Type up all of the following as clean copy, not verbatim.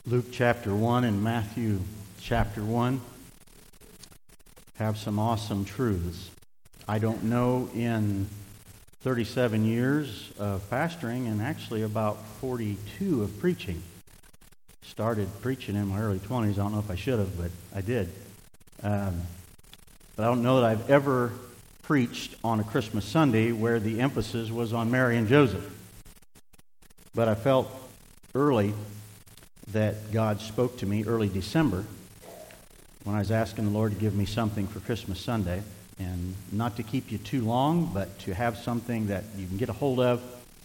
Luke chapter 1 and Matthew chapter 1 have some awesome truths. I don't know, in 37 years of pastoring and actually about 42 of preaching. Started preaching in my early 20s. I don't know if I should have, but I did. But I don't know that I've ever preached on a Christmas Sunday where the emphasis was on Mary and Joseph. But I felt early that God spoke to me early December when I was asking the Lord to give me something for Christmas Sunday, and not to keep you too long, but to have something that you can get a hold of.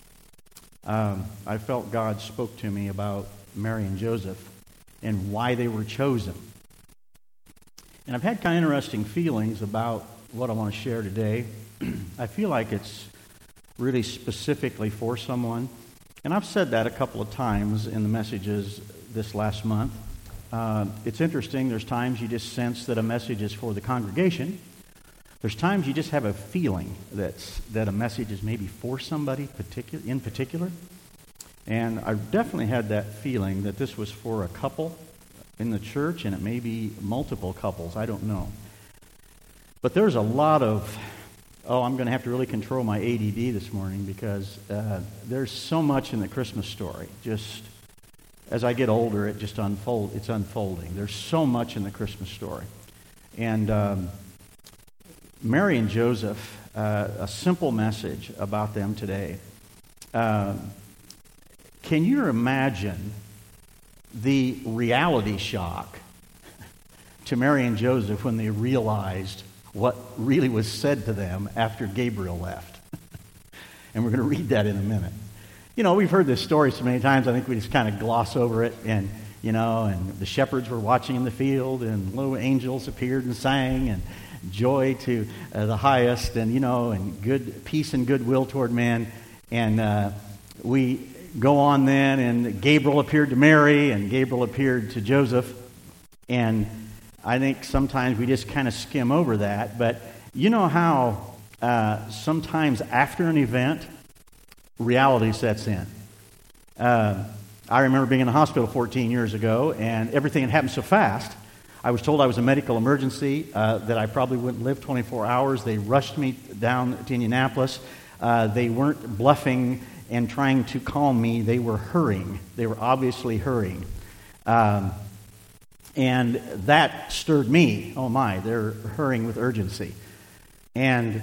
I felt God spoke to me about Mary and Joseph and why they were chosen. And I've had kind of interesting feelings about what I want to share today. I feel like it's really specifically for someone. And I've said that a couple of times in the messages this last month. It's interesting. There's times you just sense that a message is for the congregation. There's times you just have a feeling that a message is maybe for somebody in particular. And I've definitely had that feeling that this was for a couple in the church, and it may be multiple couples. I don't know. But there's a lot of... I'm going to have to really control my ADD this morning because there's so much in the Christmas story. Just as I get older, it's unfolding. There's so much in the Christmas story. And Mary and Joseph, a simple message about them today. Can you imagine the reality shock to Mary and Joseph when they realized what really was said to them after Gabriel left? And we're going to read that in a minute. You know, we've heard this story so many times, I think we just kind of gloss over it. And, and the shepherds were watching in the field, and little angels appeared and sang, and joy to the highest, and, and good peace and goodwill toward men. And we go on then, and Gabriel appeared to Mary, and Gabriel appeared to Joseph. And I think sometimes we just kind of skim over that, but you know how sometimes after an event, reality sets in. I remember being in the hospital 14 years ago, and everything had happened so fast. I was told I was a medical emergency, that I probably wouldn't live 24 hours. They rushed me down to Indianapolis. They weren't bluffing and trying to calm me. They were hurrying. They were obviously hurrying. And that stirred me. Oh my, they're hurrying with urgency. And,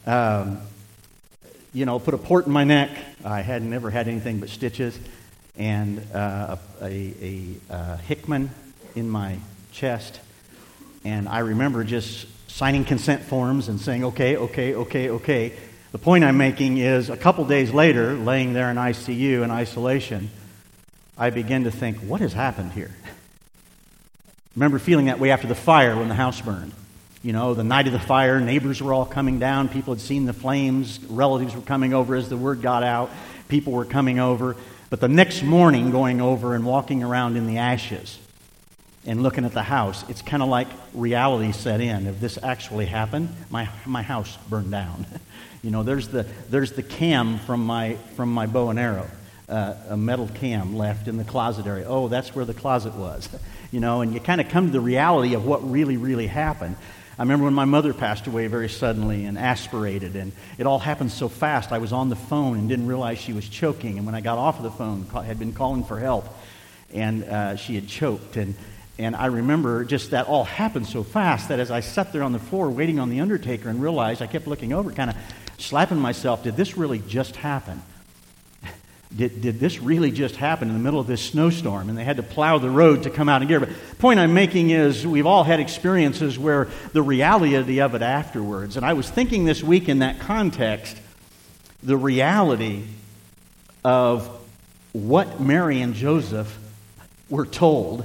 put a port in my neck. I had never had anything but stitches. And a Hickman in my chest. And I remember just signing consent forms and saying, okay. The point I'm making is a couple days later, laying there in ICU in isolation, I began to think, what has happened here? Remember feeling that way after the fire when the house burned. The night of the fire, neighbors were all coming down. People had seen the flames. Relatives were coming over as the word got out. People were coming over. But the next morning, going over and walking around in the ashes and looking at the house, it's kind of like reality set in. If this actually happened, my house burned down. There's the cam from my bow and arrow. A metal cam left in the closet area. Oh, that's where the closet was. And you kind of come to the reality of what really, really happened. I remember when my mother passed away very suddenly and aspirated, and it all happened so fast. I was on the phone and didn't realize she was choking. And when I got off of the phone, had been calling for help, and she had choked. And I remember just that all happened so fast that as I sat there on the floor waiting on the undertaker and realized, I kept looking over, kind of slapping myself, did this really just happen? Did this really just happen in the middle of this snowstorm? And they had to plow the road to come out and get her. But the point I'm making is we've all had experiences where the reality of it afterwards. And I was thinking this week in that context, the reality of what Mary and Joseph were told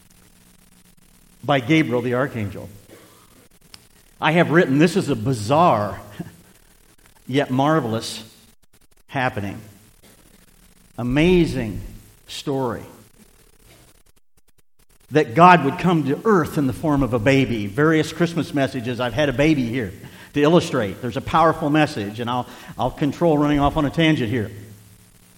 by Gabriel the archangel. I have written, this is a bizarre yet marvelous happening. Amazing story. That God would come to earth in the form of a baby. Various Christmas messages, I've had a baby here to illustrate. There's a powerful message, and I'll control running off on a tangent here.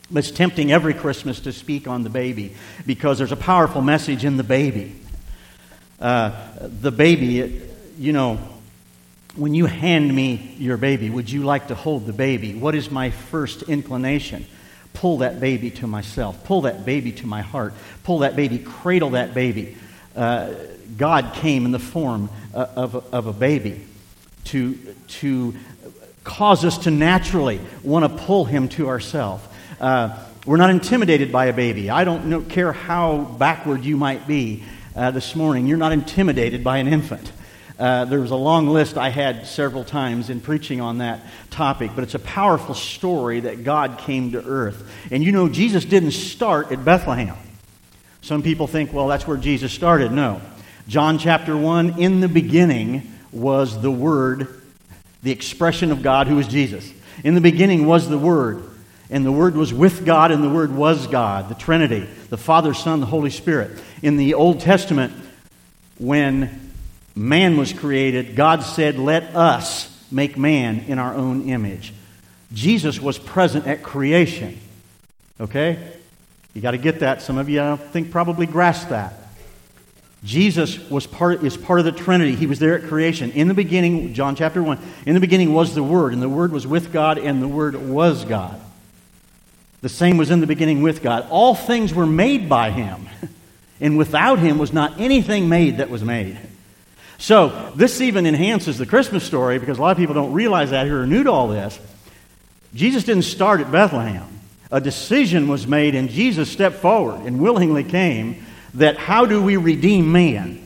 It's tempting every Christmas to speak on the baby because there's a powerful message in the baby. The baby, when you hand me your baby, would you like to hold the baby? What is my first inclination? Pull that baby to myself. Pull that baby to my heart. Pull that baby, cradle that baby. God came in the form of a baby to cause us to naturally want to pull him to ourselves. We're not intimidated by a baby. I don't care how backward you might be this morning. You're not intimidated by an infant. There was a long list I had several times in preaching on that topic, but it's a powerful story that God came to earth. And Jesus didn't start at Bethlehem. Some people think, well, that's where Jesus started. No. John chapter 1, in the beginning was the Word, the expression of God, who is Jesus. In the beginning was the Word, and the Word was with God, and the Word was God, the Trinity, the Father, Son, the Holy Spirit. In the Old Testament, when man was created, God said, let us make man in our own image. Jesus was present at creation. Okay? You got to get that. Some of you, I think, probably grasp that. Jesus is part of the Trinity. He was there at creation. In the beginning, John chapter 1, in the beginning was the Word, and the Word was with God, and the Word was God. The same was in the beginning with God. All things were made by Him, and without Him was not anything made that was made. So, this even enhances the Christmas story, because a lot of people don't realize that who are new to all this. Jesus didn't start at Bethlehem. A decision was made, and Jesus stepped forward and willingly came, that how do we redeem man?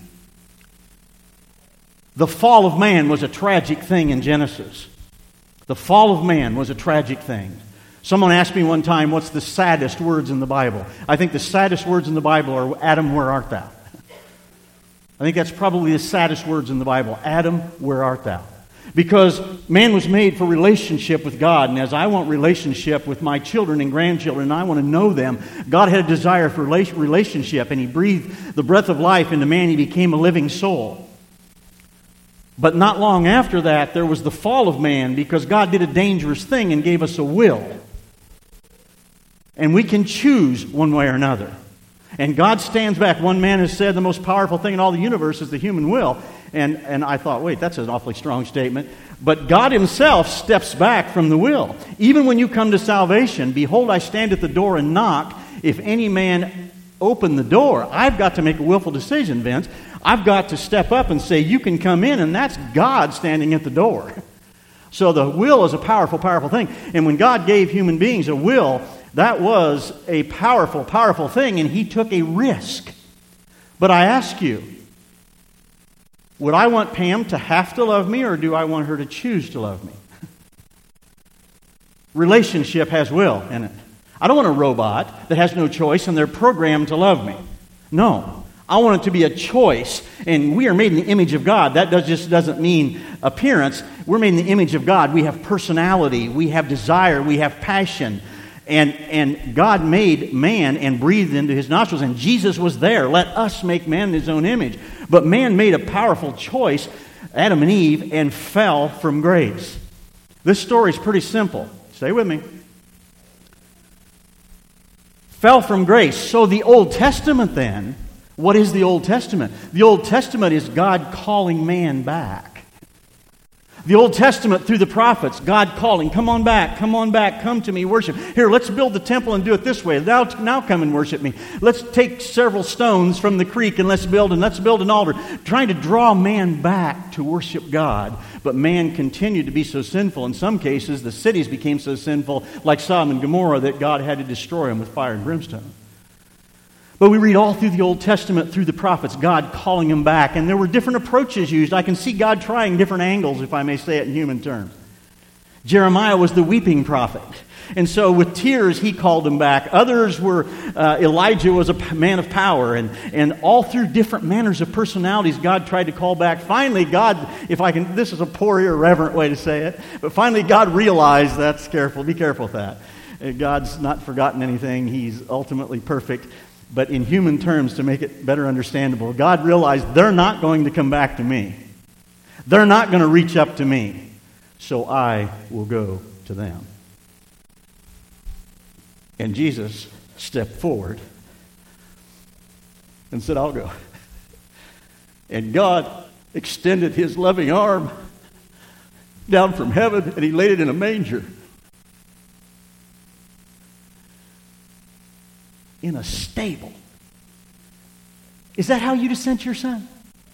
The fall of man was a tragic thing in Genesis. The fall of man was a tragic thing. Someone asked me one time, what's the saddest words in the Bible? I think the saddest words in the Bible are, Adam, where art thou? I think that's probably the saddest words in the Bible. Adam, where art thou? Because man was made for relationship with God, and as I want relationship with my children and grandchildren, and I want to know them, God had a desire for relationship, and He breathed the breath of life into man. He became a living soul. But not long after that, there was the fall of man, because God did a dangerous thing and gave us a will. And we can choose one way or another. And God stands back. One man has said the most powerful thing in all the universe is the human will. And I thought, wait, that's an awfully strong statement. But God Himself steps back from the will. Even when you come to salvation, behold, I stand at the door and knock. If any man open the door, I've got to make a willful decision, Vince. I've got to step up and say, you can come in, and that's God standing at the door. So the will is a powerful, powerful thing. And when God gave human beings a will, that was a powerful, powerful thing, and He took a risk. But I ask you, would I want Pam to have to love me, or do I want her to choose to love me? Relationship has will in it. I don't want a robot that has no choice and they're programmed to love me. No. I want it to be a choice, and we are made in the image of God. That just doesn't mean appearance. We're made in the image of God. We have personality, we have desire, we have passion. And God made man and breathed into His nostrils, and Jesus was there. Let us make man in His own image. But man made a powerful choice, Adam and Eve, and fell from grace. This story is pretty simple. Stay with me. Fell from grace. So the Old Testament then, what is the Old Testament? The Old Testament is God calling man back. The Old Testament, through the prophets, God calling, come on back, come to me, worship. Here, let's build the temple and do it this way. Now come and worship me. Let's take several stones from the creek and let's build an altar. Trying to draw man back to worship God. But man continued to be so sinful. In some cases, the cities became so sinful, like Sodom and Gomorrah, that God had to destroy them with fire and brimstone. But we read all through the Old Testament, through the prophets, God calling them back. And there were different approaches used. I can see God trying different angles, if I may say it in human terms. Jeremiah was the weeping prophet. And so with tears, he called them back. Others were, Elijah was a man of power. And all through different manners of personalities, God tried to call back. Finally, God, this is a poor, irreverent way to say it, but finally God realized, be careful with that. God's not forgotten anything. He's ultimately perfect. But in human terms, to make it better understandable, God realized they're not going to come back to me. They're not going to reach up to me. So I will go to them. And Jesus stepped forward and said, I'll go. And God extended his loving arm down from heaven, and he laid it in a manger. In a stable. Is that how you sent your son?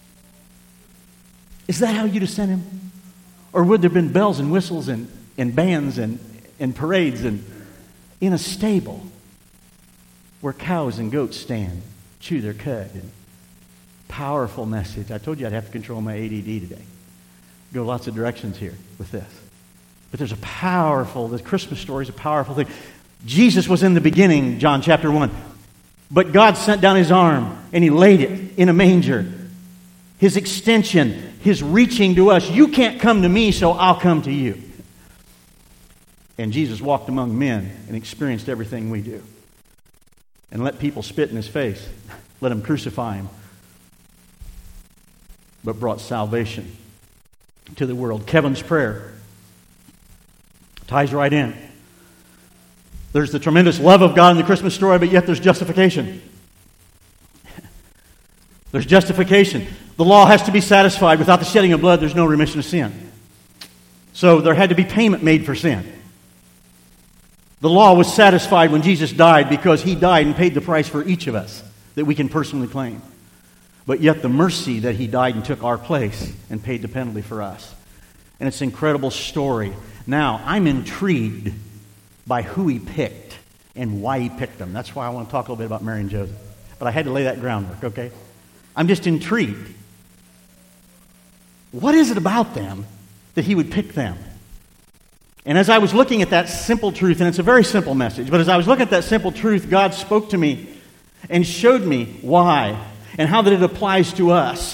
Is that how you sent him? Or would there have been bells and whistles and bands and parades and in a stable where cows and goats stand, chew their cud? And powerful message. I told you I'd have to control my ADD today. Go lots of directions here with this. But there's the Christmas story is a powerful thing. Jesus was in the beginning, John chapter 1. But God sent down his arm and he laid it in a manger. His extension, his reaching to us. You can't come to me, so I'll come to you. And Jesus walked among men and experienced everything we do. And let people spit in his face. Let them crucify him. But brought salvation to the world. Kevin's prayer ties right in. There's the tremendous love of God in the Christmas story, but yet there's justification. There's justification. The law has to be satisfied. Without the shedding of blood, there's no remission of sin. So there had to be payment made for sin. The law was satisfied when Jesus died because he died and paid the price for each of us that we can personally claim. But yet the mercy that he died and took our place and paid the penalty for us. And it's an incredible story. Now, I'm intrigued by who he picked and why he picked them. That's why I want to talk a little bit about Mary and Joseph. But I had to lay that groundwork, okay? I'm just intrigued. What is it about them that he would pick them? And as I was looking at that simple truth, and it's a very simple message, but as I was looking at that simple truth, God spoke to me and showed me why and how that it applies to us.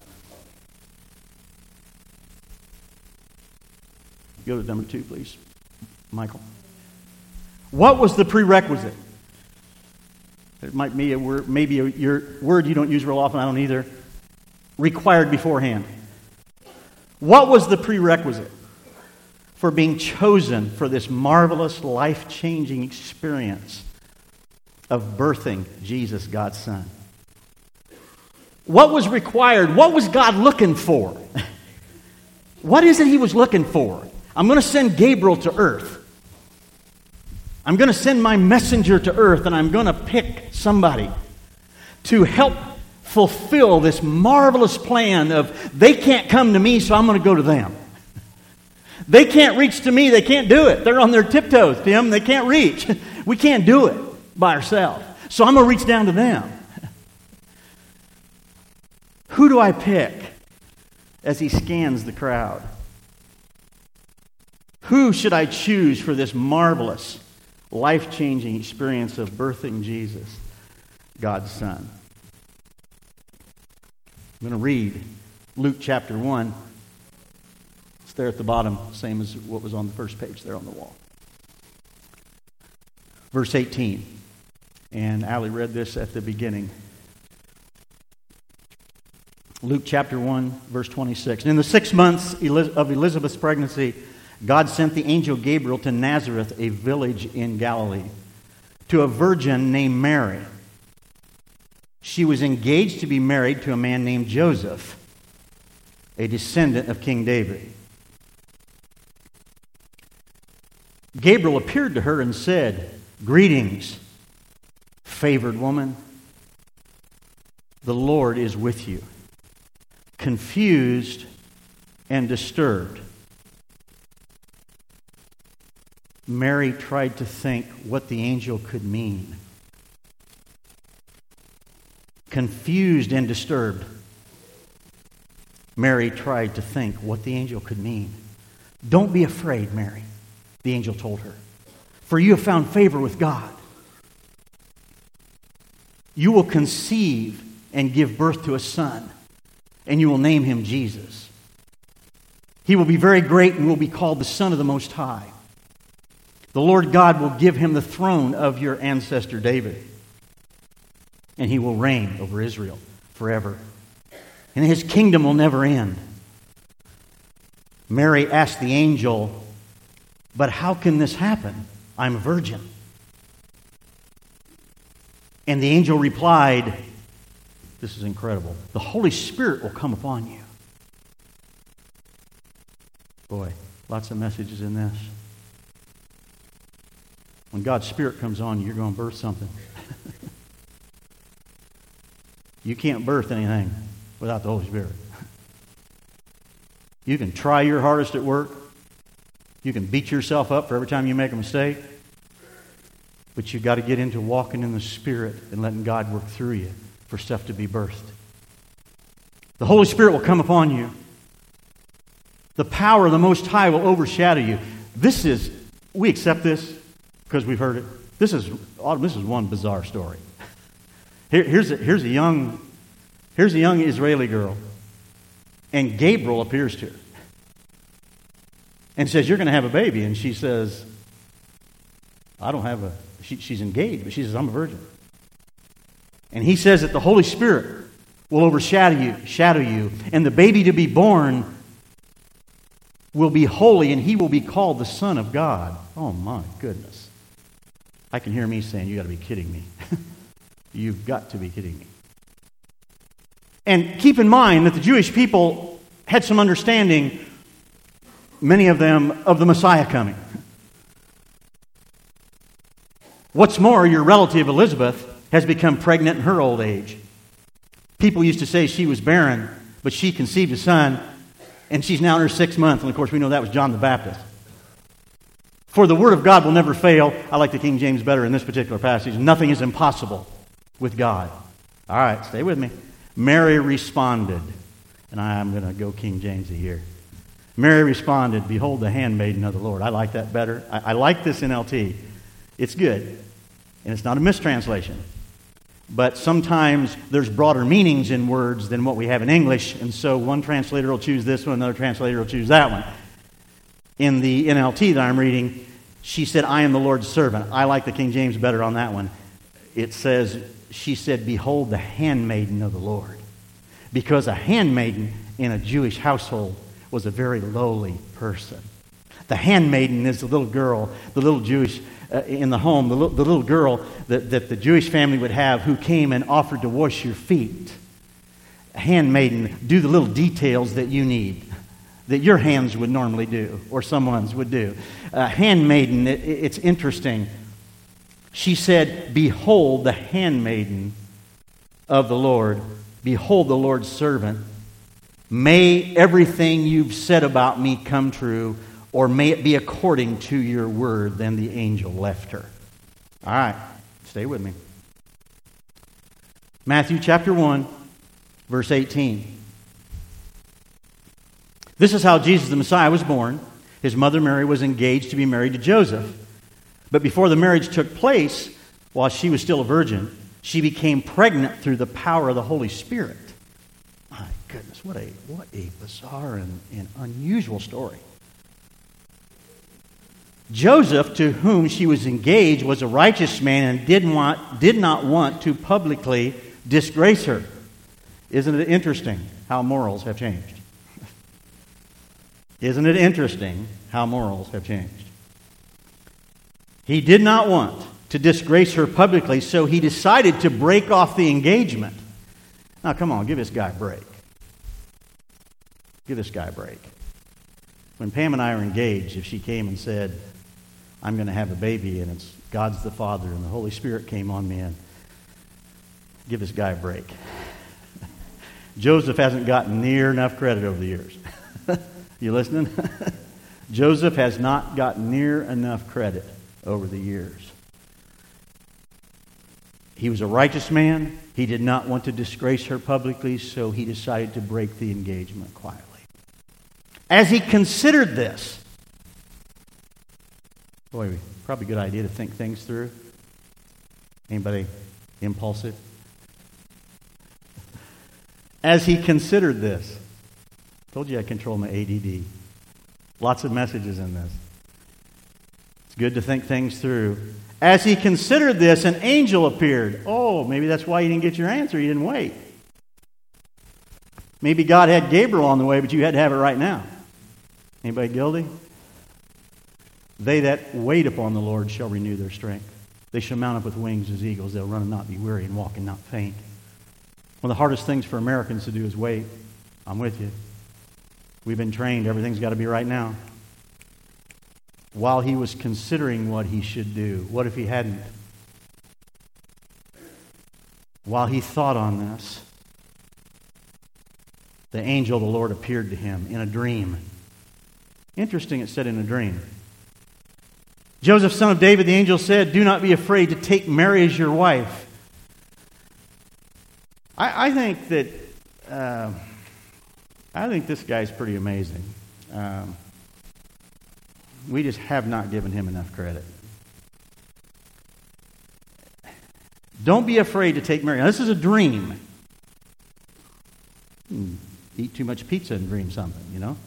Go to number 2, please, Michael. What was the prerequisite? It might be a word, maybe your word you don't use real often, I don't either. Required beforehand. What was the prerequisite for being chosen for this marvelous, life-changing experience of birthing Jesus, God's Son? What was required? What was God looking for? What is it he was looking for? I'm going to send Gabriel to earth. I'm going to send my messenger to earth, and I'm going to pick somebody to help fulfill this marvelous plan of they can't come to me, so I'm going to go to them. They can't reach to me. They can't do it. They're on their tiptoes, Tim. They can't reach. We can't do it by ourselves. So I'm going to reach down to them. Who do I pick as he scans the crowd? Who should I choose for this marvelous, life-changing experience of birthing Jesus, God's Son? I'm going to read Luke chapter 1. It's there at the bottom, same as what was on the first page there on the wall. Verse 18. And Allie read this at the beginning. Luke chapter 1, verse 26. And in the 6 months of Elizabeth's pregnancy, God sent the angel Gabriel to Nazareth, a village in Galilee, to a virgin named Mary. She was engaged to be married to a man named Joseph, a descendant of King David. Gabriel appeared to her and said, "Greetings, favored woman. The Lord is with you." Confused and disturbed, Mary tried to think what the angel could mean. Confused and disturbed, Mary tried to think what the angel could mean. "Don't be afraid, Mary," the angel told her, "for you have found favor with God. You will conceive and give birth to a son, and you will name him Jesus. He will be very great and will be called the Son of the Most High. The Lord God will give him the throne of your ancestor David, and he will reign over Israel forever. And his kingdom will never end." Mary asked the angel, "But how can this happen? I'm a virgin." And the angel replied, this is incredible, the Holy Spirit will come upon you. Boy, lots of messages in this. When God's Spirit comes on you, you're going to birth something. You can't birth anything without the Holy Spirit. You can try your hardest at work. You can beat yourself up for every time you make a mistake. But you've got to get into walking in the Spirit and letting God work through you for stuff to be birthed. The Holy Spirit will come upon you. The power of the Most High will overshadow you. We accept this because we've heard it. This is one bizarre story. Here's a young Israeli girl, and Gabriel appears to her and says, "You're going to have a baby." And she says, "I don't have a." She's engaged, but she says, "I'm a virgin." And he says that the Holy Spirit will overshadow you, and the baby to be born will be holy, and he will be called the Son of God. Oh my goodness! I can hear me saying, "You got to be kidding me." You've got to be kidding me. And keep in mind that the Jewish people had some understanding, many of them, of the Messiah coming. What's more, your relative Elizabeth has become pregnant in her old age. People used to say she was barren, but she conceived a son, and she's now in her 6th month. And of course, we know that was John the Baptist. For the Word of God will never fail. I like the King James better in this particular passage. Nothing is impossible with God. All right, stay with me. Mary responded, and I'm going to go King Jamesy here. Mary responded, "Behold the handmaiden of the Lord." I like that better. I like this NLT. It's good, and it's not a mistranslation. But sometimes there's broader meanings in words than what we have in English, and so one translator will choose this one, another translator will choose that one. In the NLT that I'm reading, she said, "I am the Lord's servant." I like the King James better on that one. It says, she said, "Behold the handmaiden of the Lord." Because a handmaiden in a Jewish household was a very lowly person. The handmaiden is the little girl, the little Jewish in the home, the little girl that the Jewish family would have who came and offered to wash your feet. A handmaiden, do the little details that you need, that your hands would normally do, or someone's would do. Handmaiden, it's interesting. She said, "Behold the handmaiden of the Lord. Behold the Lord's servant. May everything you've said about me come true, or may it be according to your word." Then the angel left her. All right, stay with me. Matthew chapter 1, verse 18. This is how Jesus the Messiah was born. His mother Mary was engaged to be married to Joseph. But before the marriage took place, while she was still a virgin, she became pregnant through the power of the Holy Spirit. My goodness, what a bizarre and unusual story. Joseph, to whom she was engaged, was a righteous man and did not want to publicly disgrace her. Isn't it interesting how morals have changed? Isn't it interesting how morals have changed? He did not want to disgrace her publicly, so he decided to break off the engagement. Now, come on, give this guy a break. Give this guy a break. When Pam and I are engaged, if she came and said, "I'm going to have a baby, and it's God's the Father, and the Holy Spirit came on me," and give this guy a break. Joseph hasn't gotten near enough credit over the years. You listening? Joseph has not gotten near enough credit over the years. He was a righteous man. He did not want to disgrace her publicly, so he decided to break the engagement quietly. As he considered this, boy, probably a good idea to think things through. Anybody impulsive? As he considered this, told you I control my ADD. Lots of messages in this. It's good to think things through. As he considered this, an angel appeared. Oh, maybe that's why you didn't get your answer. You didn't wait. Maybe God had Gabriel on the way, but you had to have it right now. Anybody guilty? They that wait upon the Lord shall renew their strength. They shall mount up with wings as eagles. They'll run and not be weary, and walk and not faint. One of the hardest things for Americans to do is wait. I'm with you. We've been trained. Everything's got to be right now. While he was considering what he should do, what if he hadn't? While he thought on this, the angel of the Lord appeared to him in a dream. Interesting, it said in a dream. Joseph, son of David, the angel said, do not be afraid to take Mary as your wife. I think that I think this guy's pretty amazing. We just have not given him enough credit. Don't be afraid to take Mary. Now, this is a dream. Eat too much pizza and dream something, you know.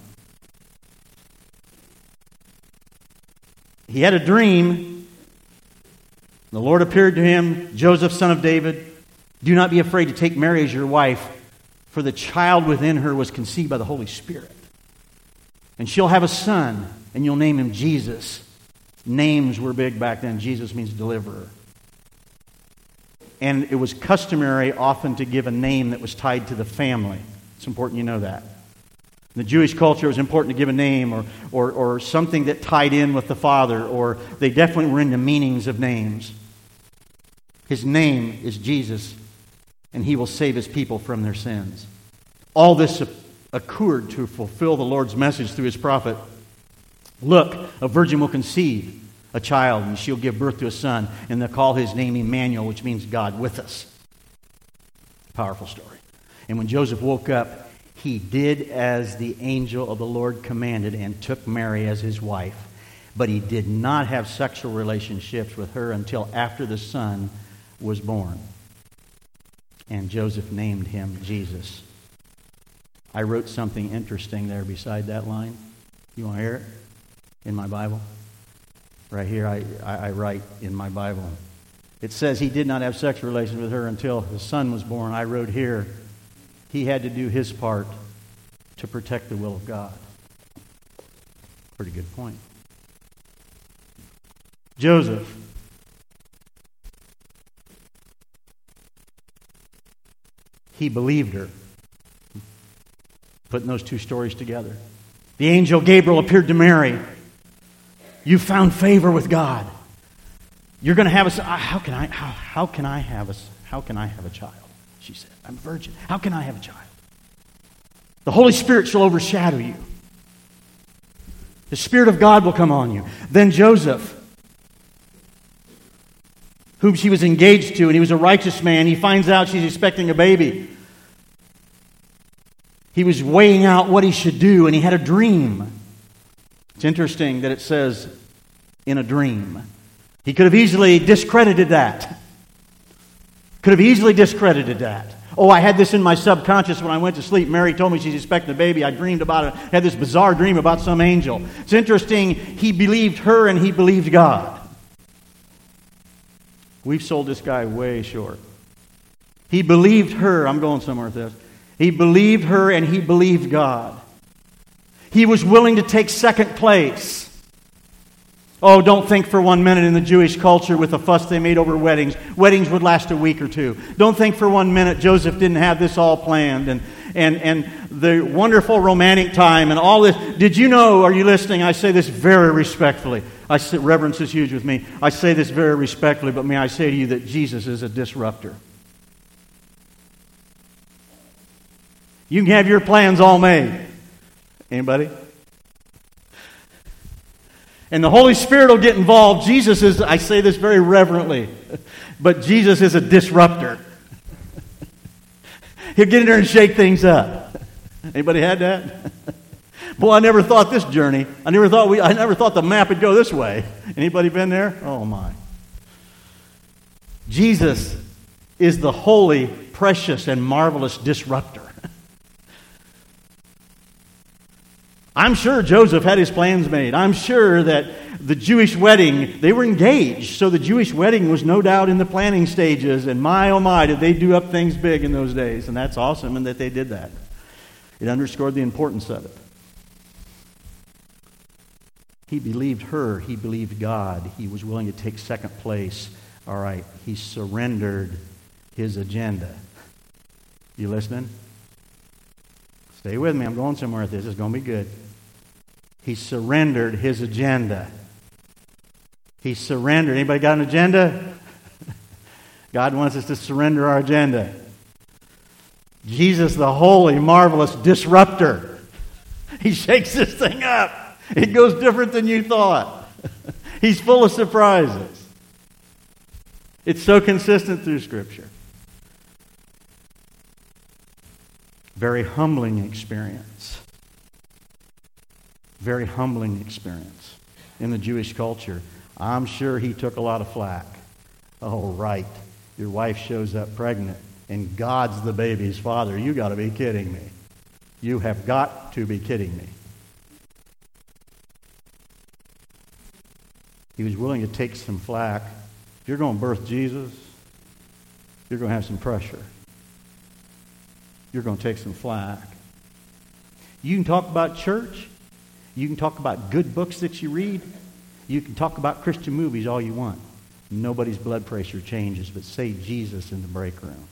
He had a dream. The Lord appeared to him, Joseph, son of David. Do not be afraid to take Mary as your wife, for the child within her was conceived by the Holy Spirit. And she'll have a son, and you'll name him Jesus. Names were big back then. Jesus means deliverer. And it was customary often to give a name that was tied to the family. It's important you know that. In the Jewish culture, it was important to give a name or something that tied in with the father, or they definitely were into meanings of names. His name is Jesus, and he will save his people from their sins. All this occurred to fulfill the Lord's message through his prophet. Look, a virgin will conceive a child, and she'll give birth to a son, and they'll call his name Emmanuel, which means God with us. Powerful story. And when Joseph woke up, he did as the angel of the Lord commanded and took Mary as his wife. But he did not have sexual relationships with her until after the son was born. And Joseph named him Jesus. I wrote something interesting there beside that line. You want to hear it? In my Bible. Right here, I write in my Bible. It says he did not have sexual relations with her until the son was born. I wrote here, he had to do his part to protect the will of God. Pretty good point. Joseph. He believed her. Putting those two stories together. The angel Gabriel appeared to Mary. You found favor with God. You're going to have a... How can I have a child? She said, I'm a virgin. How can I have a child? The Holy Spirit shall overshadow you. The Spirit of God will come on you. Then Joseph, whom she was engaged to, and he was a righteous man, he finds out she's expecting a baby. He was weighing out what he should do, and he had a dream. It's interesting that it says, in a dream. He could have easily discredited that. Could have easily discredited that. Oh, I had this in my subconscious when I went to sleep. Mary told me she's expecting a baby. I dreamed about it. Had this bizarre dream about some angel. It's interesting. He believed her and he believed God. We've sold this guy way short. He believed her. I'm going somewhere with this. He believed her and he believed God. He was willing to take second place. Oh, don't think for 1 minute in the Jewish culture with the fuss they made over weddings. Weddings would last a week or two. Don't think for 1 minute Joseph didn't have this all planned and the wonderful romantic time and all this. Did you know, are you listening? I say this very respectfully. Reverence is huge with me. I say this very respectfully, but may I say to you that Jesus is a disruptor. You can have your plans all made. Anybody? And the Holy Spirit will get involved. Jesus is, I say this very reverently, but Jesus is a disruptor. He'll get in there and shake things up. Anybody had that? Boy, I never thought this journey. I never thought the map would go this way. Anybody been there? Oh my. Jesus is the holy, precious, and marvelous disruptor. I'm sure Joseph had his plans made. I'm sure that the Jewish wedding, they were engaged. So the Jewish wedding was no doubt in the planning stages. And my, oh my, did they do up things big in those days. And that's awesome and that they did that. It underscored the importance of it. He believed her. He believed God. He was willing to take second place. All right, he surrendered his agenda. You listening? Stay with me. I'm going somewhere with this. It's going to be good. He surrendered his agenda. He surrendered. Anybody got an agenda? God wants us to surrender our agenda. Jesus, the holy, marvelous disruptor. He shakes this thing up. It goes different than you thought. He's full of surprises. It's so consistent through Scripture. Very humbling experience. Very humbling experience in the Jewish culture. I'm sure he took a lot of flack. Oh, right. Your wife shows up pregnant, and God's the baby's father. You got to be kidding me. You have got to be kidding me. He was willing to take some flack. If you're going to birth Jesus, you're going to have some pressure. You're going to take some flack. You can talk about church. You can talk about good books that you read. You can talk about Christian movies all you want. Nobody's blood pressure changes, but say Jesus in the break room.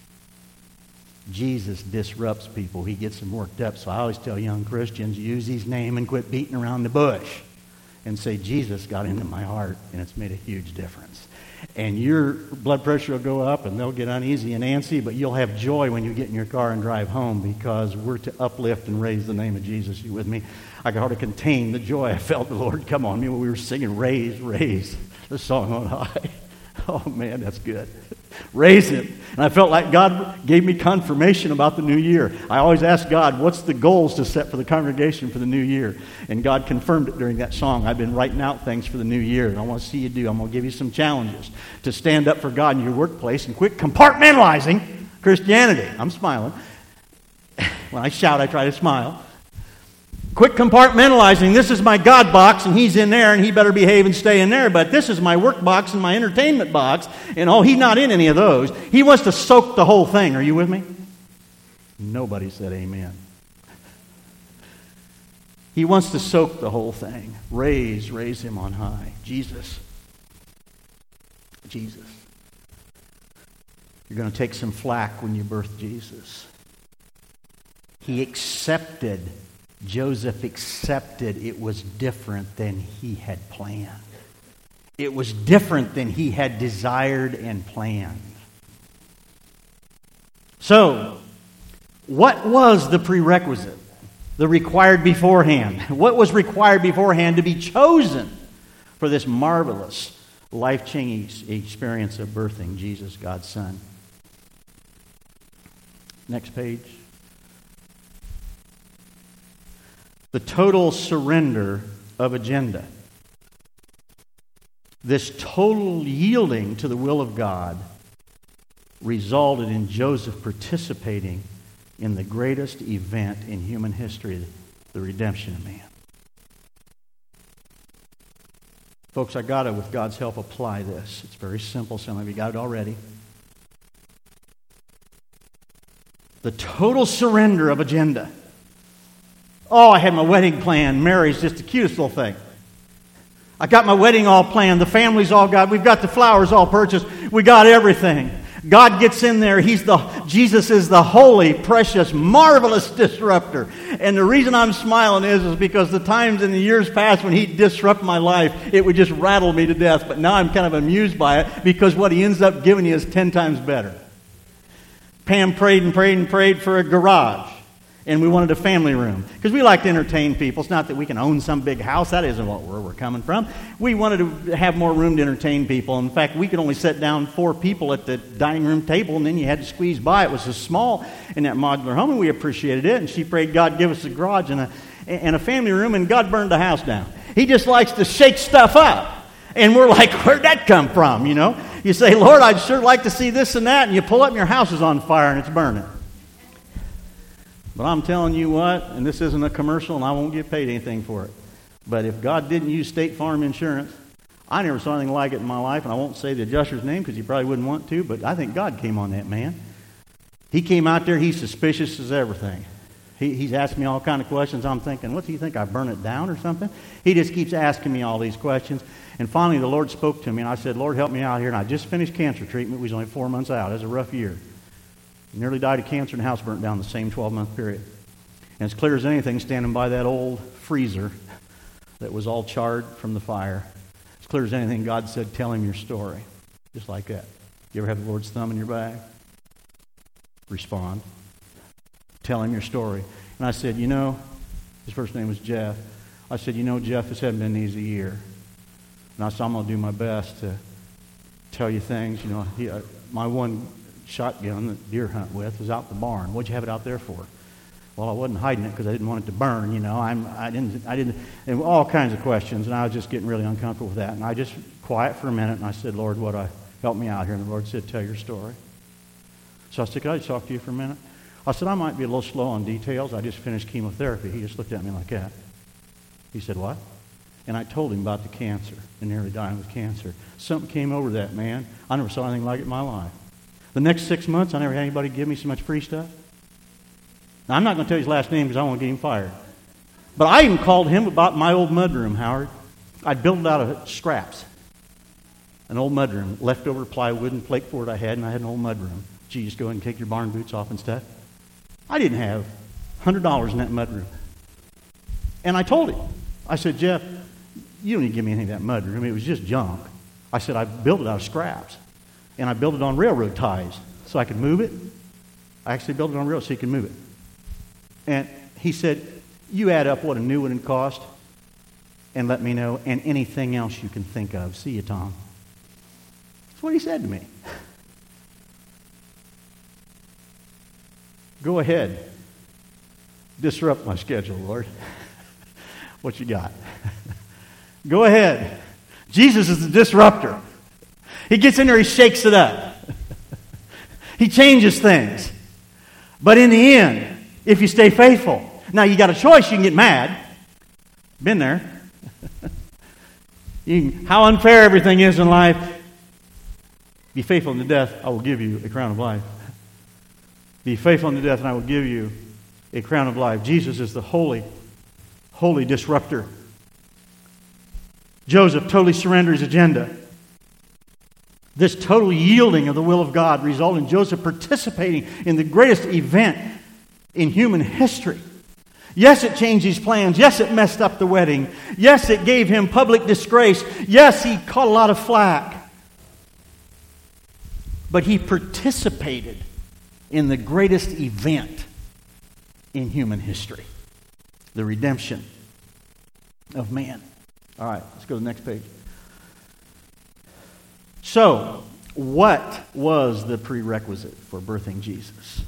Jesus disrupts people. He gets them worked up. So I always tell young Christians, use his name and quit beating around the bush. And say, Jesus got into my heart, and it's made a huge difference. And your blood pressure will go up, and they'll get uneasy and antsy, but you'll have joy when you get in your car and drive home, because we're to uplift and raise the name of Jesus. You with me? I could hardly contain the joy I felt the Lord come on me when we were singing Raise, Raise, the song on high. Oh, man, that's good. Raise him. And I felt like God gave me confirmation about the new year. I always ask God, what's the goals to set for the congregation for the new year? And God confirmed it during that song. I've been writing out things for the new year, and I want to see you do. I'm going to give you some challenges to stand up for God in your workplace and quit compartmentalizing Christianity. I'm smiling. When I shout, I try to smile. Quit compartmentalizing. This is my God box, and he's in there, and he better behave and stay in there. But this is my work box and my entertainment box, and he's not in any of those. He wants to soak the whole thing. Are you with me? Nobody said amen. He wants to soak the whole thing. Raise him on high. Jesus. You're going to take some flack when you birth Jesus. He accepted. Joseph accepted it was different than he had planned. It was different than he had desired and planned. So, what was the prerequisite? The required beforehand. What was required beforehand to be chosen for this marvelous, life-changing experience of birthing Jesus, God's Son? Next page. The total surrender of agenda. This total yielding to the will of God resulted in Joseph participating in the greatest event in human history, the redemption of man. Folks, I got to, with God's help, apply this. It's very simple. Some of you got it already. The total surrender of agenda. Oh, I had my wedding planned. Mary's just the cutest little thing. I got my wedding all planned. The family's all got. We've got the flowers all purchased. We got everything. God gets in there. Jesus is the holy, precious, marvelous disruptor. And the reason I'm smiling is because the times in the years past when he'd disrupt my life, it would just rattle me to death. But now I'm kind of amused by it because what he ends up giving you is 10 times better. Pam prayed and prayed and prayed for a garage. And we wanted a family room. Because we like to entertain people. It's not that we can own some big house. That isn't where we're coming from. We wanted to have more room to entertain people. In fact, we could only set down 4 people at the dining room table, and then you had to squeeze by. It was so small in that modular home, and we appreciated it. And she prayed God give us a garage and a family room, and God burned the house down. He just likes to shake stuff up. And we're like, where'd that come from, you know? You say, Lord, I'd sure like to see this and that, and you pull up and your house is on fire and it's burning. But I'm telling you what, and this isn't a commercial and I won't get paid anything for it, but if God didn't use State Farm Insurance, I never saw anything like it in my life, and I won't say the adjuster's name because you probably wouldn't want to, but I think God came on that man. He came out there, he's suspicious as everything. He's asked me all kind of questions. I'm thinking, what do you think, I burn it down or something? He just keeps asking me all these questions. And finally, the Lord spoke to me, and I said, Lord, help me out here. And I just finished cancer treatment. We was only 4 months out. It was a rough year. Nearly died of cancer, and the house burnt down the same 12-month period. And as clear as anything, standing by that old freezer that was all charred from the fire, as clear as anything, God said, tell him your story. Just like that. You ever have the Lord's thumb in your bag? Respond. Tell him your story. And I said, his first name was Jeff. I said, Jeff, this hasn't been an easy year. And I said, I'm going to do my best to tell you things. My one shotgun that deer hunt with was out the barn. What'd you have it out there for? Well, I wasn't hiding it because I didn't want it to burn. I didn't, and all kinds of questions. And I was just getting really uncomfortable with that. And I just quiet for a minute, and I said, Lord, help me out here. And the Lord said, tell your story. So I said, could I just talk to you for a minute? I said, I might be a little slow on details. I just finished chemotherapy. He just looked at me like that. He said, what? And I told him about the cancer and nearly dying with cancer. Something came over that man. I never saw anything like it in my life. The next 6 months, I never had anybody give me so much free stuff. Now, I'm not going to tell you his last name because I won't get him fired. But I even called him about my old mudroom, Howard. I'd built it out of scraps. An old mudroom, leftover plywood and flake board I had, and I had an old mudroom. Gee, just go ahead and take your barn boots off and stuff. I didn't have $100 in that mudroom. And I told him, I said, Jeff, you don't need to give me any of that mudroom. It was just junk. I said, I built it out of scraps. And I built it on railroad ties so I could move it. I actually built it on railroad so you could move it. And he said, you add up what a new one would cost and let me know, and anything else you can think of. See you, Tom. That's what he said to me. Go ahead. Disrupt my schedule, Lord. What you got? Go ahead. Jesus is the disruptor. He gets in there, he shakes it up. He changes things. But in the end, if you stay faithful, now you got a choice. You can get mad. Been there. How unfair everything is in life. Be faithful unto death, I will give you a crown of life. Be faithful unto death, and I will give you a crown of life. Jesus is the holy disruptor. Joseph totally surrendered his agenda. This total yielding of the will of God resulted in Joseph participating in the greatest event in human history. Yes, it changed his plans. Yes, it messed up the wedding. Yes, it gave him public disgrace. Yes, he caught a lot of flack. But he participated in the greatest event in human history. The redemption of man. All right, let's go to the next page. So, what was the prerequisite for birthing Jesus?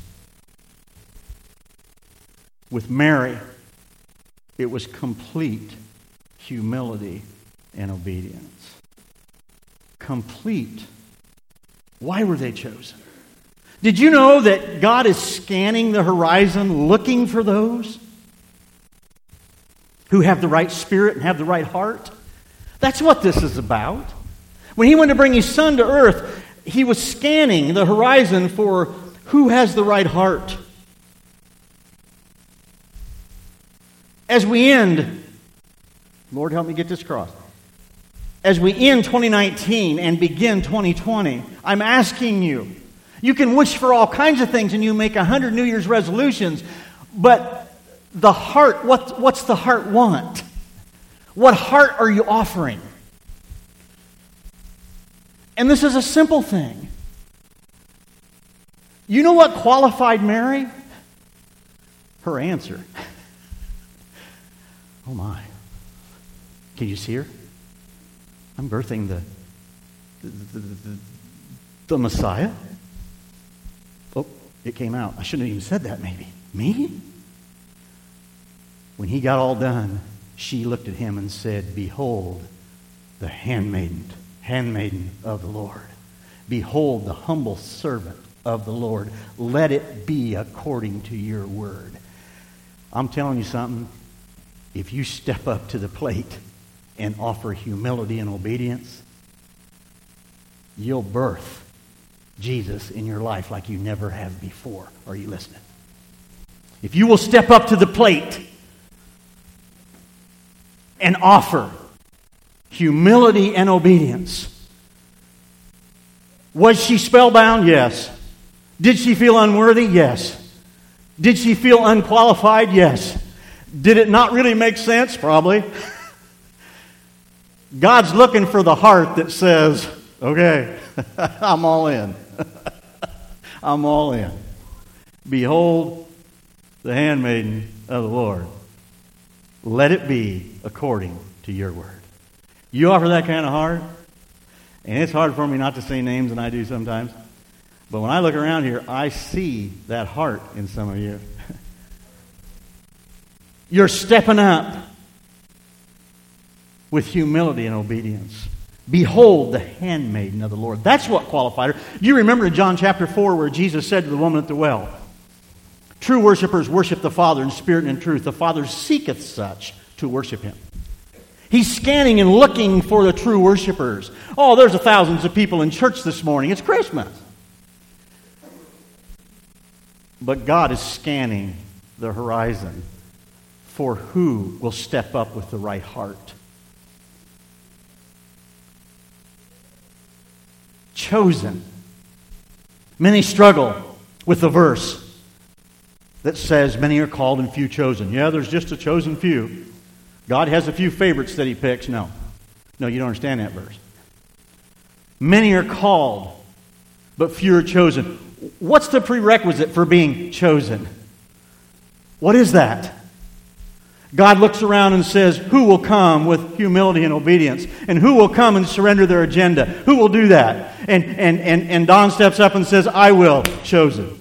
With Mary, it was complete humility and obedience. Complete. Why were they chosen? Did you know that God is scanning the horizon looking for those who have the right spirit and have the right heart? That's what this is about. When he went to bring his son to earth, he was scanning the horizon for who has the right heart. As we end, Lord help me get this across. As we end 2019 and begin 2020, I'm asking you, you can wish for all kinds of things and you make 100 New Year's resolutions, but the heart, what's the heart want? What heart are you offering? And this is a simple thing. You know what qualified Mary? Her answer. Oh my. Can you see her? I'm birthing the Messiah. Oh, it came out. I shouldn't have even said that maybe. Me? When he got all done, she looked at him and said, behold, the handmaiden of the Lord. Behold, the humble servant of the Lord. Let it be according to your word. I'm telling you something. If you step up to the plate and offer humility and obedience, you'll birth Jesus in your life like you never have before. Are you listening? If you will step up to the plate and offer Humility and obedience. Was she spellbound? Yes. Did she feel unworthy? Yes. Did she feel unqualified? Yes. Did it not really make sense? Probably. God's looking for the heart that says, okay, I'm all in. I'm all in. Behold, the handmaiden of the Lord. Let it be according to your word. You offer that kind of heart? And it's hard for me not to say names, and I do sometimes. But when I look around here, I see that heart in some of you. You're stepping up with humility and obedience. Behold, the handmaiden of the Lord. That's what qualified her. Do you remember in John chapter 4 where Jesus said to the woman at the well, true worshipers worship the Father in spirit and in truth. The Father seeketh such to worship Him. He's scanning and looking for the true worshipers. Oh, there's thousands of people in church this morning. It's Christmas. But God is scanning the horizon for who will step up with the right heart. Chosen. Many struggle with the verse that says, many are called and few chosen. Yeah, there's just a chosen few. God has a few favorites that He picks. No, you don't understand that verse. Many are called, but few are chosen. What's the prerequisite for being chosen? What is that? God looks around and says, who will come with humility and obedience? And who will come and surrender their agenda? Who will do that? And Don steps up and says, I will. Chosen.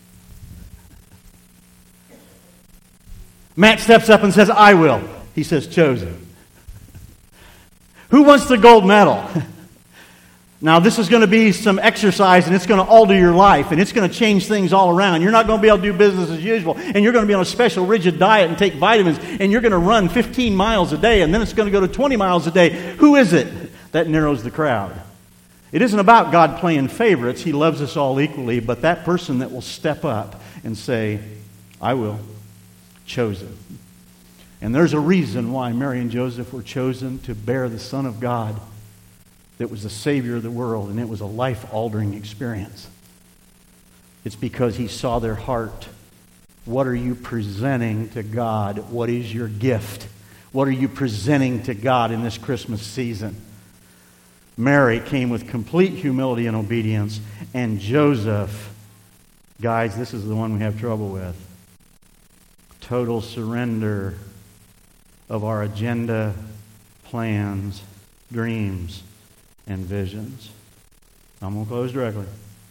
Matt steps up and says, I will. He says, chosen. Who wants the gold medal? Now, this is going to be some exercise, and it's going to alter your life, and it's going to change things all around. You're not going to be able to do business as usual, and you're going to be on a special rigid diet and take vitamins, and you're going to run 15 miles a day, and then it's going to go to 20 miles a day. Who is it that narrows the crowd? It isn't about God playing favorites. He loves us all equally, but that person that will step up and say, I will. Chosen. And there's a reason why Mary and Joseph were chosen to bear the Son of God that was the Savior of the world, and it was a life-altering experience. It's because He saw their heart. What are you presenting to God? What is your gift? What are you presenting to God in this Christmas season? Mary came with complete humility and obedience, and Joseph, guys, this is the one we have trouble with. Total surrender of our agenda, plans, dreams, and visions. I'm going to close directly.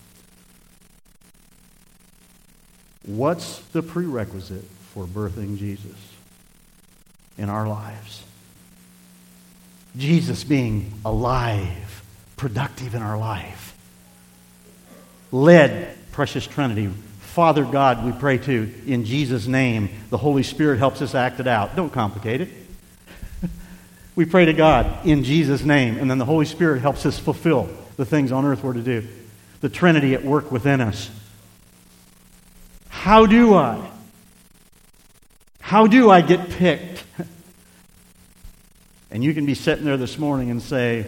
What's the prerequisite for birthing Jesus in our lives? Jesus being alive, productive in our life. Led, precious Trinity. Father God, we pray to, in Jesus' name. The Holy Spirit helps us act it out. Don't complicate it. We pray to God in Jesus' name, and then the Holy Spirit helps us fulfill the things on earth we're to do. The Trinity at work within us. How do I get picked? And you can be sitting there this morning and say,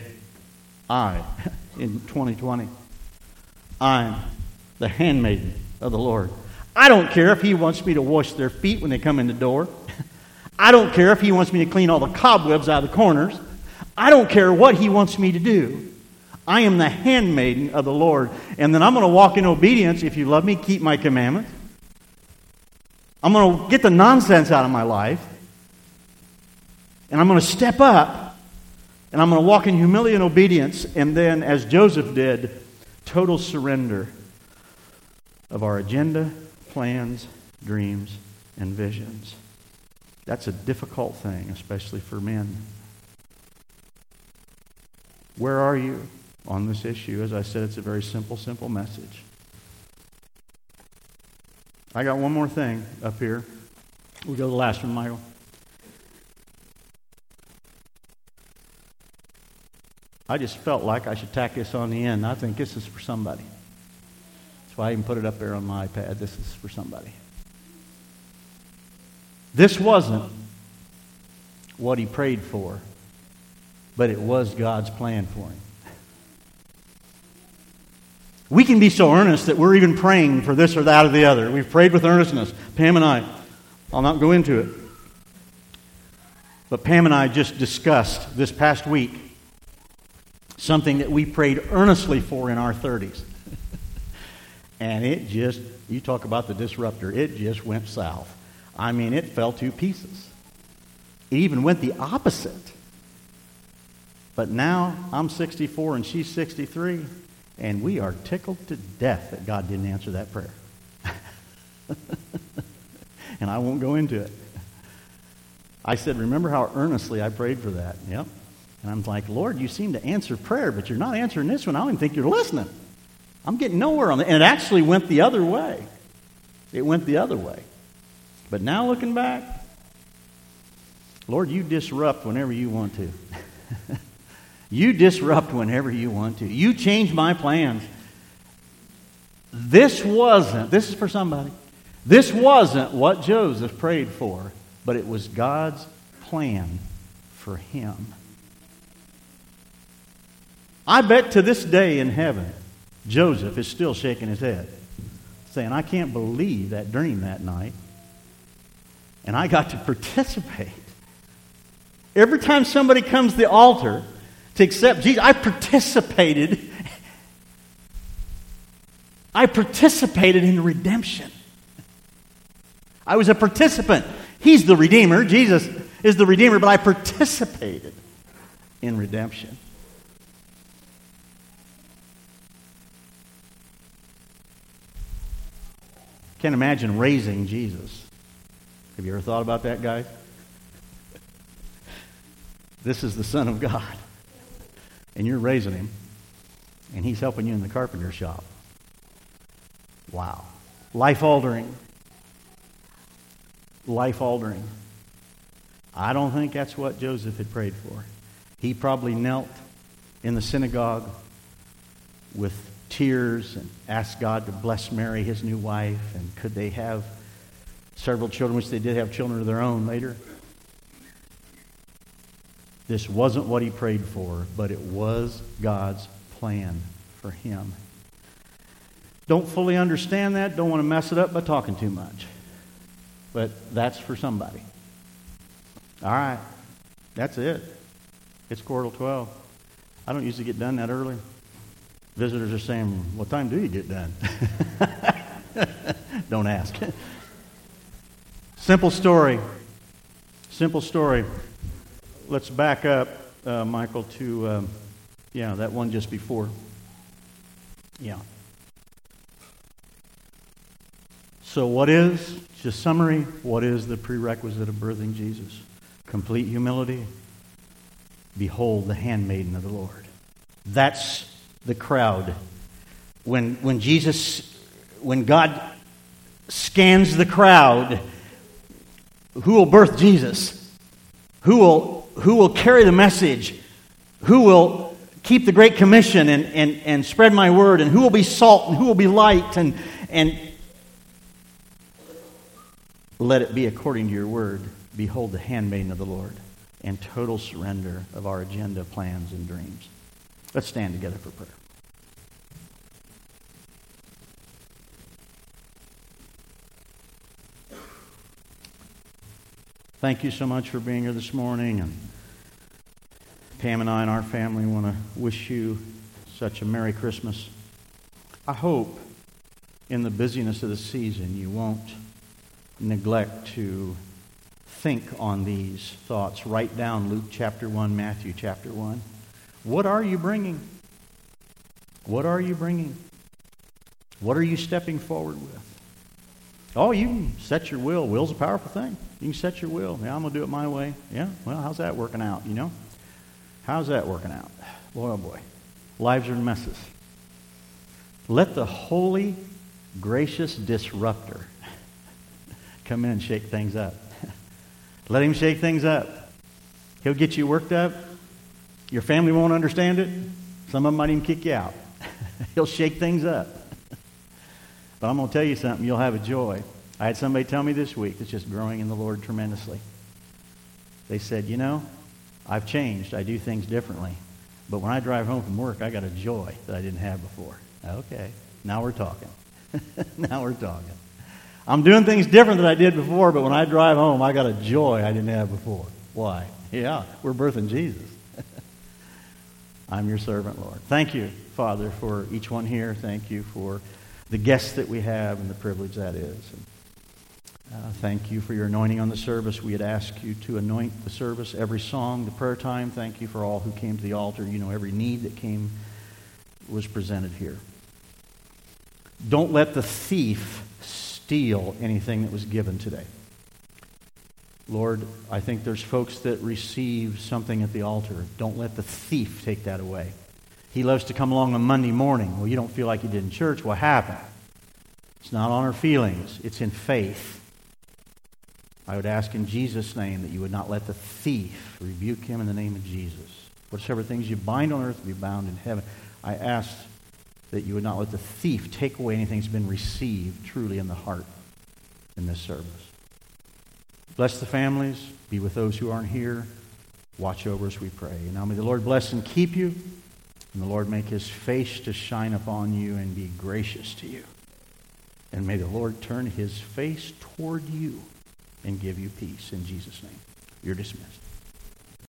in 2020, I'm the handmaiden of the Lord. I don't care if He wants me to wash their feet when they come in the door. I don't care if He wants me to clean all the cobwebs out of the corners. I don't care what He wants me to do. I am the handmaiden of the Lord. And then I'm going to walk in obedience. If you love me, keep my commandments. I'm going to get the nonsense out of my life. And I'm going to step up. And I'm going to walk in humility and obedience. And then, as Joseph did, total surrender of our agenda, plans, dreams, and visions. That's a difficult thing, especially for men. Where are you on this issue? As I said, it's a very simple message. I got one more thing up here. We'll go to the last one, Michael. I just felt like I should tack this on the end. I think this is for somebody. That's why I even put it up there on my iPad. This is for somebody. This wasn't what he prayed for but it was God's plan for him. We can be so earnest that we're even praying for this or that or the other. We've prayed with earnestness, Pam and I. I'll not go into it. But Pam and I just discussed this past week something that we prayed earnestly for in our 30s. And it just, you talk about the disruptor, it just went south. I mean, it fell to pieces. It even went the opposite. But now I'm 64 and she's 63, and we are tickled to death that God didn't answer that prayer. And I won't go into it. I said, remember how earnestly I prayed for that? Yep. And I'm like, Lord, you seem to answer prayer, but you're not answering this one. I don't even think you're listening. I'm getting nowhere on it. And it actually went the other way. It went the other way. But now looking back, Lord, you disrupt whenever you want to. You disrupt whenever you want to. You change my plans. This is for somebody. This wasn't what Joseph prayed for, but it was God's plan for him. I bet to this day in heaven, Joseph is still shaking his head, saying, I can't believe that dream that night. And I got to participate. Every time somebody comes to the altar to accept Jesus, I participated. I participated in redemption. I was a participant. He's the Redeemer. Jesus is the Redeemer, but I participated in redemption. Can't imagine raising Jesus. Have you ever thought about that, guys? This is the Son of God. And you're raising him. And he's helping you in the carpenter shop. Wow. Life-altering. Life-altering. I don't think that's what Joseph had prayed for. He probably knelt in the synagogue with tears and asked God to bless Mary, his new wife, and could they have several children, which they did have children of their own later. This wasn't what he prayed for, but it was God's plan for him. Don't fully understand that, don't want to mess it up by talking too much. But that's for somebody. All right, that's it. It's 11:45. I don't usually get done that early. Visitors are saying, what time do you get done? Don't ask. Simple story. Simple story. Let's back up, Michael, to, that one just before. Yeah. So what is, just summary, what is the prerequisite of birthing Jesus? Complete humility. Behold the handmaiden of the Lord. That's the crowd. When God scans the crowd, who will birth Jesus? Who will carry the message? Who will keep the Great Commission and spread my word? And who will be salt and who will be light? And let it be according to your word. Behold the handmaiden of the Lord. And total surrender of our agenda, plans, and dreams. Let's stand together for prayer. Thank you so much for being here this morning. And Pam and I and our family want to wish you such a Merry Christmas. I hope in the busyness of the season you won't neglect to think on these thoughts. Write down Luke chapter 1, Matthew chapter 1. What are you bringing? What are you bringing? What are you stepping forward with? Oh, you can set your will. Will's a powerful thing. You can set your will. Yeah, I'm going to do it my way. Yeah, well, how's that working out, you know? How's that working out? Boy, oh boy. Lives are messes. Let the holy, gracious disruptor come in and shake things up. Let him shake things up. He'll get you worked up. Your family won't understand it. Some of them might even kick you out. He'll shake things up. But I'm going to tell you something. You'll have a joy. I had somebody tell me this week that's just growing in the Lord tremendously. They said, I've changed. I do things differently. But when I drive home from work, I got a joy that I didn't have before. Okay, now we're talking. Now we're talking. I'm doing things different than I did before, but when I drive home, I got a joy I didn't have before. Why? Yeah, we're birthing Jesus. I'm your servant, Lord. Thank you, Father, for each one here. Thank you for the guests that we have and the privilege that is. Thank you for your anointing on the service. We had asked you to anoint the service, every song, the prayer time. Thank you for all who came to the altar. You know, every need that came was presented here. Don't let the thief steal anything that was given today. Lord, I think there's folks that receive something at the altar. Don't let the thief take that away. He loves to come along on Monday morning. Well, you don't feel like you did in church. What happened? It's not on our feelings. It's in faith. I would ask in Jesus' name that you would not let the thief, rebuke him in the name of Jesus. Whatsoever things you bind on earth will be bound in heaven. I ask that you would not let the thief take away anything that's been received truly in the heart in this service. Bless the families. Be with those who aren't here. Watch over us, we pray. And now may the Lord bless and keep you. And the Lord make his face to shine upon you and be gracious to you. And may the Lord turn his face toward you and give you peace. In Jesus' name. You're dismissed.